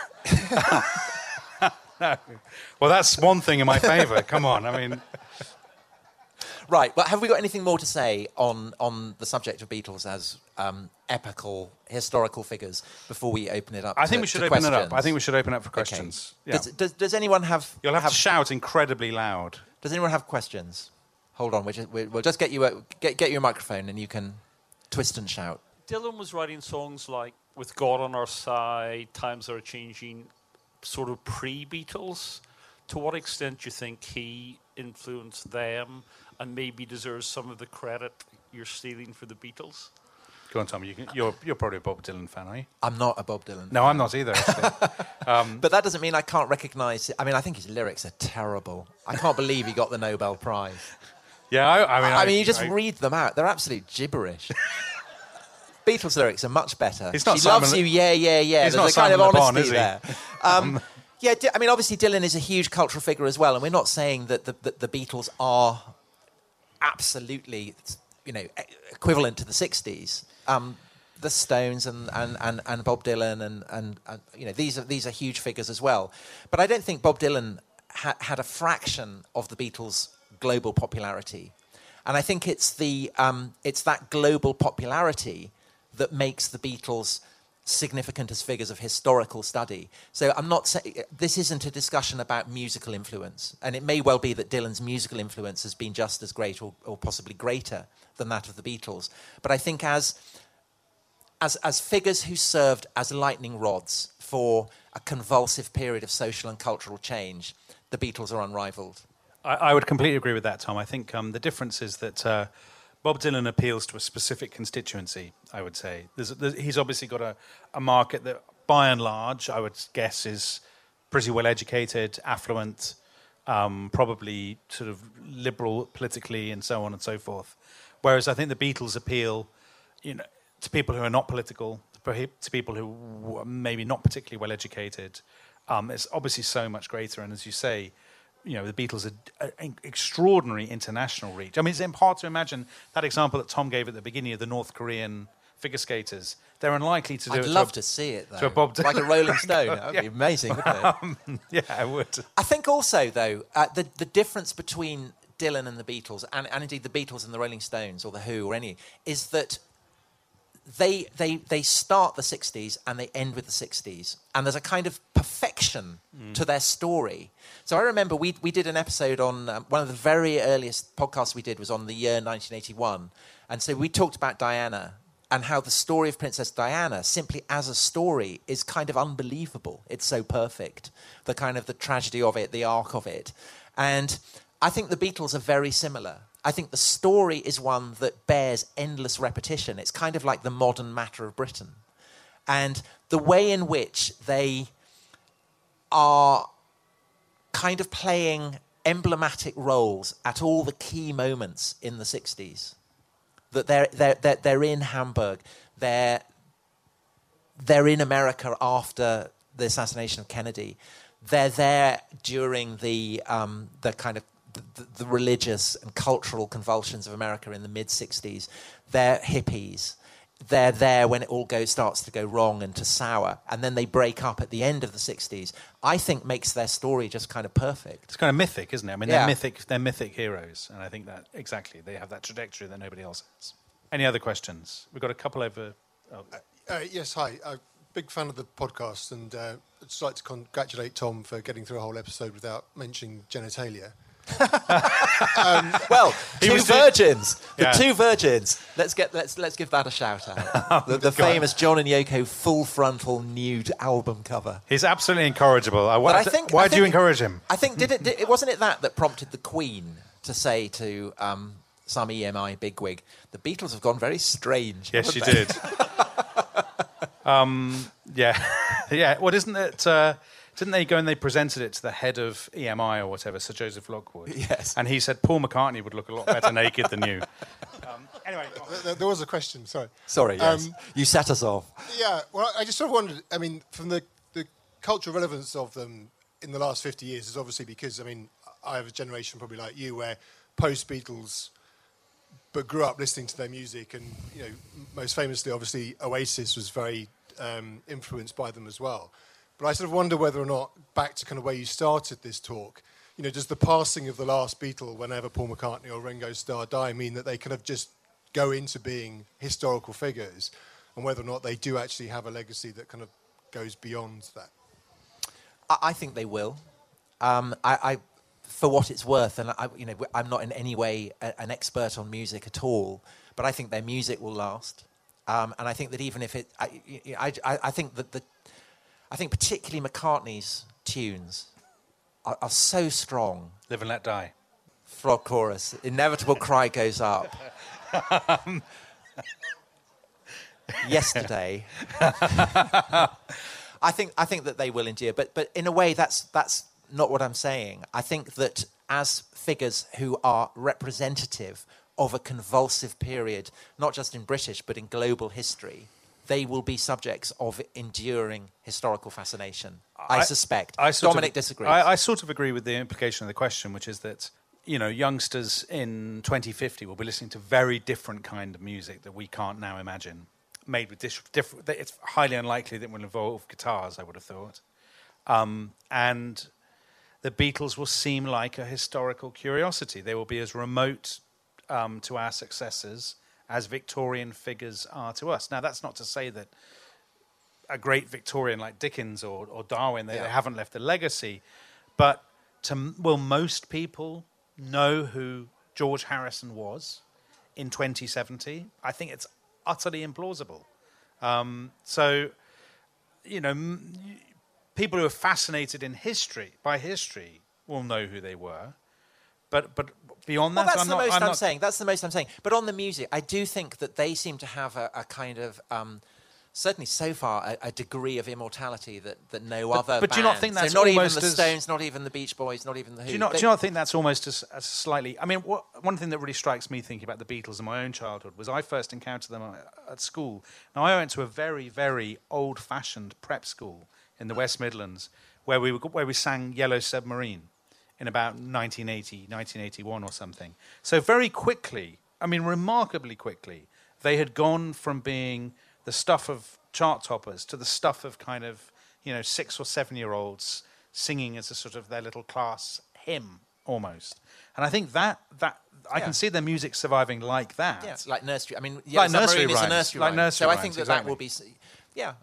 No. Well, that's one thing in my favour. Come on, I mean... Right, but have we got anything more to say on the subject of Beatles as epical, historical figures before we open it up I think we should open questions? it up. I think we should open it up for questions. Okay. Yeah. Does anyone have... You'll have to shout incredibly loud. Does anyone have questions? Hold on, we'll just get you a microphone and you can twist and shout. Dylan was writing songs like With God on Our Side, Times Are Changing, sort of pre-Beatles. To what extent do you think he influenced them and maybe deserves some of the credit you're stealing for the Beatles? Go on, Tom. You're probably a Bob Dylan fan, are you? I'm not a Bob Dylan fan. No, I'm not either, actually. But that doesn't mean I can't recognise... I mean, I think his lyrics are terrible. I can't believe he got the Nobel Prize. Yeah, I mean, you just read them out. They're absolute gibberish. Beatles lyrics are much better. It's not she Simon loves you, yeah, yeah, yeah. He's There's not a kind of Simon Le Bon, honesty is he? there. Yeah, I mean, obviously Dylan is a huge cultural figure as well, and we're not saying that the Beatles are absolutely, equivalent to the 60s. The Stones and Bob Dylan and these are huge figures as well. But I don't think Bob Dylan had a fraction of the Beatles' global popularity, and I think it's that global popularity that makes the Beatles significant as figures of historical study. So I'm not saying this isn't a discussion about musical influence, and it may well be that Dylan's musical influence has been just as great or possibly greater than that of the Beatles. But I think as figures who served as lightning rods for a convulsive period of social and cultural change, the Beatles are unrivaled. I would completely agree with that, Tom. I think the difference is that Bob Dylan appeals to a specific constituency, I would say. He's obviously got a market that, by and large, I would guess is pretty well educated, affluent, probably sort of liberal politically and so on and so forth. Whereas I think the Beatles appeal, to people who are not political, to people who are maybe not particularly well educated. It's obviously so much greater. And as you say, the Beatles are an extraordinary international reach. I mean, it's hard to imagine that example that Tom gave at the beginning of the North Korean figure skaters. They're unlikely to do it. I'd love to see it, though. To a Bob Dylan. Like a Rolling Stone. That would be amazing, wouldn't it? Yeah, I would. I think also, though, the difference between Dylan and the Beatles, and indeed the Beatles and the Rolling Stones or the Who or any, is that they start the 60s and they end with the 60s. And there's a kind of perfection to their story. So I remember we did an episode on, one of the very earliest podcasts we did was on the year 1981. And so we talked about Diana and how the story of Princess Diana, simply as a story, is kind of unbelievable. It's so perfect. The kind of the tragedy of it, the arc of it. And I think the Beatles are very similar. I think the story is one that bears endless repetition. It's kind of like the modern Matter of Britain. And the way in which they are kind of playing emblematic roles at all the key moments in the 60s. That they're in Hamburg, they're in America after the assassination of Kennedy, they're there during the kind of the religious and cultural convulsions of America in the mid-60s. They're hippies. They're there when it all starts to go wrong and to sour, and then they break up at the end of the 60s. I think makes their story just kind of perfect. It's kind of mythic, isn't it? I mean, Yeah. they're mythic heroes, and I think that exactly they have that trajectory that nobody else has. Any other questions? We've got a couple over. Yes, hi. I'm a big fan of the podcast, and I'd just like to congratulate Tom for getting through a whole episode without mentioning genitalia. Well, two was virgins. The Yeah. two virgins. Let's give that a shout out. The famous John and Yoko full frontal nude album cover. He's absolutely incorrigible. But I think- Why I do you think- encourage him? I think it wasn't it that prompted the Queen to say to some EMI bigwig, the Beatles have gone very strange. Yes, she haven't they?" did. Yeah, yeah. Well, isn't it? Didn't they go and they presented it to the head of EMI or whatever, Sir Joseph Lockwood? Yes. And he said Paul McCartney would look a lot better naked than you. Anyway, There was a question, sorry. Sorry, yes. You set us off. Yeah, well, I just sort of wondered, I mean, from the cultural relevance of them in the last 50 years is obviously because, I mean, I have a generation probably like you where post-Beatles but grew up listening to their music, and, most famously, obviously, Oasis was very influenced by them as well. But I sort of wonder whether or not, back to kind of where you started this talk, does the passing of the last Beatle, whenever Paul McCartney or Ringo Starr die, mean that they kind of just go into being historical figures, and whether or not they do actually have a legacy that kind of goes beyond that? I think they will. I for what it's worth, and I'm not in any way an expert on music at all, but I think their music will last. And I think that even if I think particularly McCartney's tunes are so strong. Live and Let Die. Frog chorus, inevitable cry goes up. Yesterday. I think that they will endure, but in a way that's not what I'm saying. I think that as figures who are representative of a convulsive period, not just in British, but in global history, they will be subjects of enduring historical fascination. I suspect. Dominic disagrees. I sort of agree with the implication of the question, which is that, youngsters in 2050 will be listening to very different kind of music that we can't now imagine, made with different. It's highly unlikely that it will involve guitars, I would have thought. And the Beatles will seem like a historical curiosity. They will be as remote to our successors as Victorian figures are to us. Now, that's not to say that a great Victorian like Dickens or Darwin, they haven't left a legacy. But will most people know who George Harrison was in 2070? I think it's utterly implausible. People who are fascinated by history will know who they were. But beyond that, that's the most I'm saying. But on the music, I do think that they seem to have a kind of, certainly so far, a degree of immortality that no other But do you not think that's not even almost the Stones, not even the Beach Boys, not even the Who? Do you not think that's almost as slightly... I mean, one thing that really strikes me thinking about the Beatles in my own childhood was I first encountered them at school. Now, I went to a very, very old-fashioned prep school in the West Midlands where we sang Yellow Submarine in about 1980, 1981 or something. So very quickly, I mean remarkably quickly, they had gone from being the stuff of chart toppers to the stuff of kind of, 6 or 7 year olds singing as a sort of their little class hymn almost. And I think that I can see their music surviving like that. Yeah, it's like nursery. I mean, like nursery rhymes. Is a nursery like rhyme. Nursery so rhymes, I think exactly. that will be... Yeah.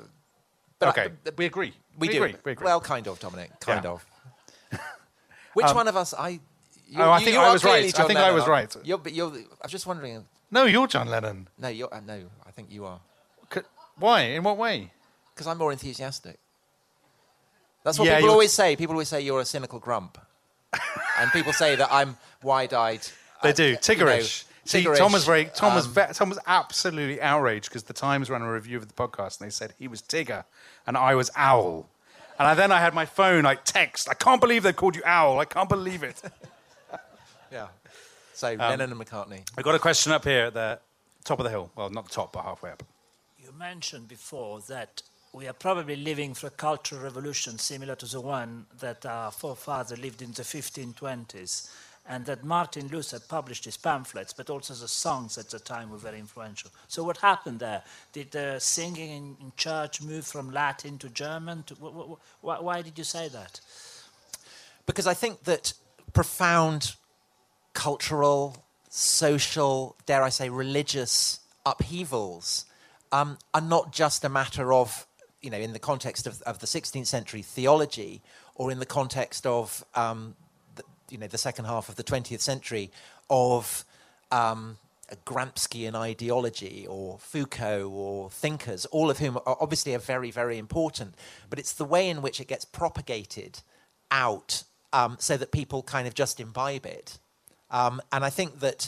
We agree. We do. Agree. Well, kind of, Dominic. Kind Yeah. of. Which one of us... I think I was right. I think I was right. I'm just wondering... No, you're John Lennon. No, I think you are. Why? In what way? Because I'm more enthusiastic. That's what people always say. People always say you're a cynical grump. And people say that I'm wide-eyed. They do. Tiggerish. See, Tiggerish. Tom was absolutely outraged because the Times ran a review of the podcast and they said he was Tigger and I was Owl. And then I had my phone, text. I can't believe they called you Owl. I can't believe it. Yeah. So, Lennon and McCartney. I got a question up here at the top of the hill. Well, not the top, but halfway up. You mentioned before that we are probably living through a cultural revolution similar to the one that our forefathers lived in the 1520s, and that Martin Luther published his pamphlets, but also the songs at the time were very influential. So what happened there? Did the singing in church move from Latin to German? Why did you say that? Because I think that profound cultural, social, dare I say, religious upheavals are not just a matter of, in the context of the 16th century theology or in the context of, the second half of the 20th century of a Gramscian ideology or Foucault or thinkers, all of whom are obviously very, very important. But it's the way in which it gets propagated out so that people kind of just imbibe it. And I think that,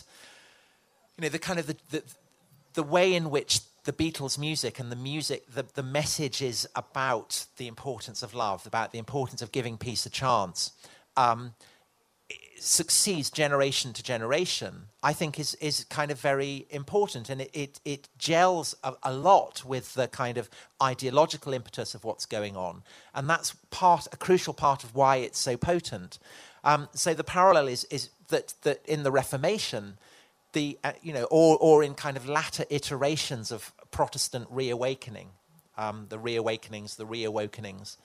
the way in which the Beatles' music and the message is about the importance of love, about the importance of giving peace a chance, succeeds generation to generation, I think is kind of very important. And it gels a lot with the kind of ideological impetus of what's going on. And that's a crucial part of why it's so potent. So the parallel is that in the Reformation, or in kind of latter iterations of Protestant reawakening, the reawakenings, the reawakenings,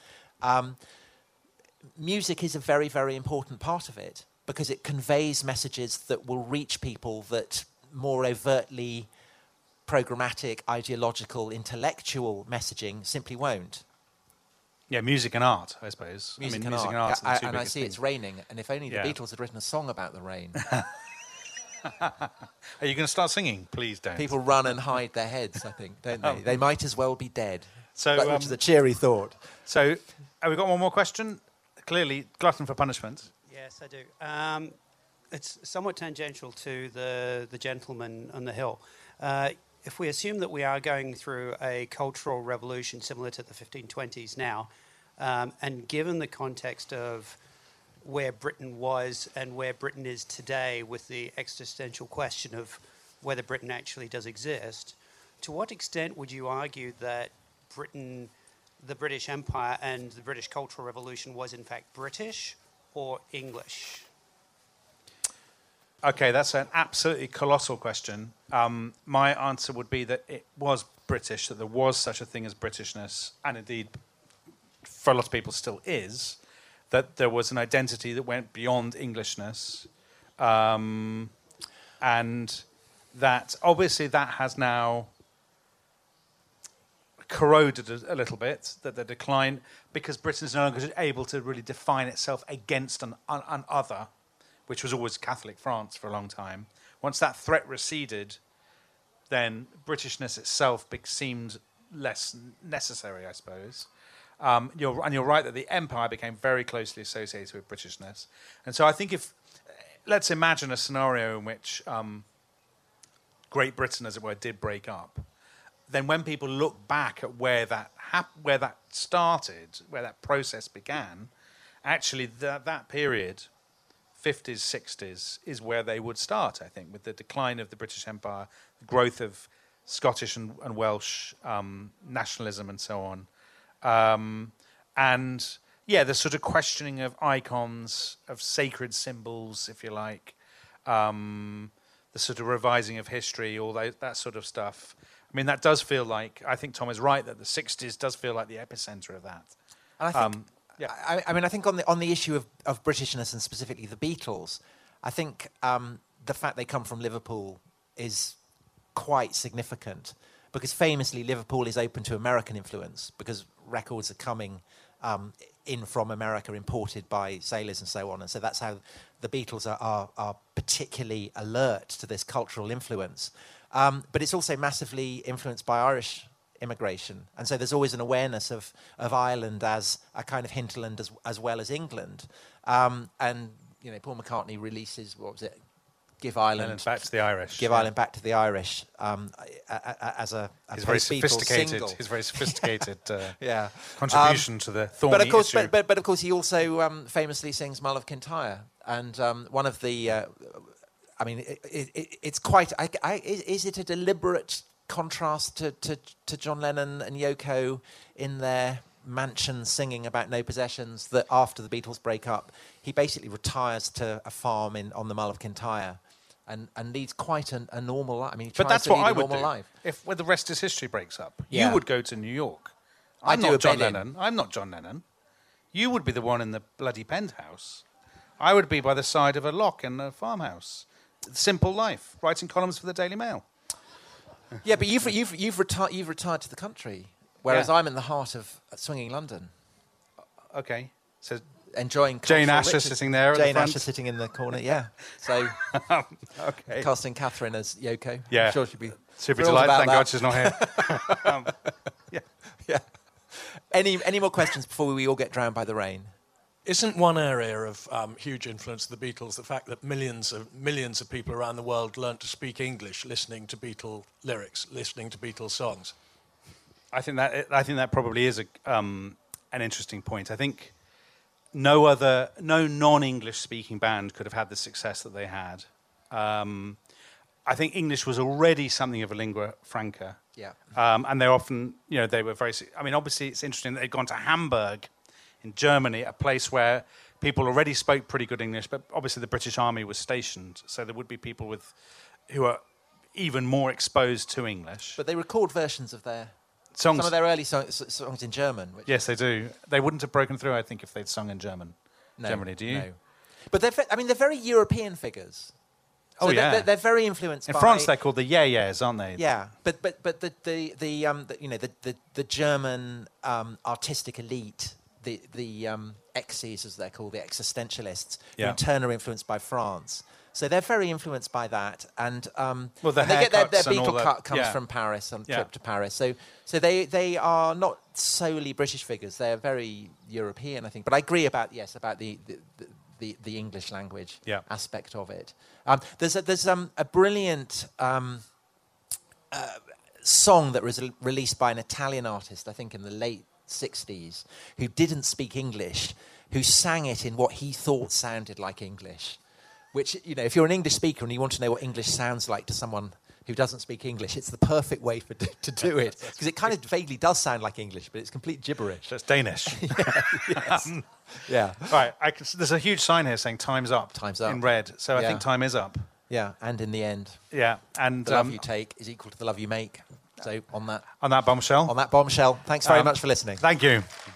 music is a very, very important part of it because it conveys messages that will reach people that more overtly programmatic, ideological, intellectual messaging simply won't. Yeah, music and art, I suppose. Music and art. Yeah, and I see it's raining, and if only the Beatles had written a song about the rain. Are you going to start singing? Please don't. People run and hide their heads, I think, don't they? They might as well be dead. So, which is a cheery thought. So, have we got one more question? Clearly, glutton for punishment. Yes, I do. It's somewhat tangential to the gentleman on the hill. If we assume that we are going through a cultural revolution similar to the 1520s now, and given the context of where Britain was and where Britain is today with the existential question of whether Britain actually does exist, to what extent would you argue that Britain, the British Empire and the British Cultural Revolution was in fact British or English? Okay, that's an absolutely colossal question. My answer would be that it was British, that there was such a thing as Britishness, and indeed, for a lot of people still is, that there was an identity that went beyond Englishness, and that obviously that has now corroded a little bit, that the decline, because Britain is no longer able to really define itself against an other, which was always Catholic France for a long time. Once that threat receded, then Britishness itself seemed less necessary, I suppose. You're right that the empire became very closely associated with Britishness. And so I think let's imagine a scenario in which Great Britain, as it were, did break up. Then when people look back at where that started, where that process began, actually that period, 50s, 60s, is where they would start, I think, with the decline of the British Empire, the growth of Scottish and Welsh nationalism and so on. And, yeah, the sort of questioning of icons, of sacred symbols, if you like, the sort of revising of history, all that sort of stuff. I mean, that does feel like, I think Tom is right, that the 60s does feel like the epicenter of that. And I think... I think on the issue of Britishness and specifically the Beatles, I think the fact they come from Liverpool is quite significant, because famously Liverpool is open to American influence because records are coming in from America, imported by sailors and so on, and so that's how the Beatles are particularly alert to this cultural influence. But it's also massively influenced by Irish immigration, and so there's always an awareness of Ireland as a kind of hinterland as well as England. And you know, Paul McCartney releases, what was it, Give Ireland back to the Irish. Give Ireland back to the Irish as a very sophisticated. single. His very sophisticated Yeah. contribution to the thorny But of course, issue. but of course, he also famously sings "Mull of Kintyre," and one of the, I mean, it's quite. Is it a deliberate contrast to John Lennon and Yoko in their mansion singing about no possessions, that after the Beatles break up, he basically retires to a farm on the Mull of Kintyre and leads quite a normal life. I mean, he tries But that's to what lead I a would normal do. life. When the rest is history breaks up, Yeah. you would go to New York. I I'm do a not John bed in. Lennon. I'm not John Lennon. You would be the one in the bloody penthouse. I would be by the side of a lock in a farmhouse. Simple life, writing columns for the Daily Mail. Yeah, but you've retired to the country, whereas Yeah. I'm in the heart of swinging London, Okay, so enjoying Jane cultural Asher literature. sitting there at the Jane front. Asher sitting in the corner. Yeah, so okay, casting Catherine as Yoko. Yeah. I'm sure she'd be should be thrilled delighted. about Thank that. God she's not here. Yeah. Any more questions before we all get drowned by the rain? Isn't one area of huge influence of the Beatles the fact that millions of people around the world learnt to speak English listening to Beatle lyrics, listening to Beatles songs? I think that probably is an interesting point. I think no non-English speaking band could have had the success that they had. I think English was already something of a lingua franca. Yeah. And they're often, they were very. I mean, obviously, it's interesting that they'd gone to Hamburg, in Germany, a place where people already spoke pretty good English, but obviously the British Army was stationed, so there would be people who are even more exposed to English. But they record versions of their Songs. some of their early songs in German. Which Yes, they do. They wouldn't have broken through, I think, if they'd sung in German. no, Generally, do you? No. But they're very European figures. So Oh, yeah. they're very influenced In by France, they're called the yeah-yeahs, aren't they? Yeah, but the German artistic elite, the X's as they're called, the existentialists, who Yeah. in turn are influenced by France. So they're very influenced by that, and Well, the and they get their haircuts and all Beatle that, cut comes yeah. from Paris, on Yeah. trip to Paris. So they are not solely British figures; they're very European, I think. But I agree about the English language Yeah. aspect of it. There's a brilliant song that was released by an Italian artist, I think in the late 60s, who didn't speak English, who sang it in what he thought sounded like English. Which, you know, if you're an English speaker and you want to know what English sounds like to someone who doesn't speak English, it's the perfect way to do it. Because it kind of vaguely does sound like English, but it's complete gibberish. So it's Danish. Yes. Yeah. Right. There's a huge sign here saying "Time's up." Time's up. in red. So I Yeah. think time is up. Yeah, and in the end, Yeah. And the love you take is equal to the love you make. So on that on that bombshell. bombshell, thanks very much for listening. Thank you.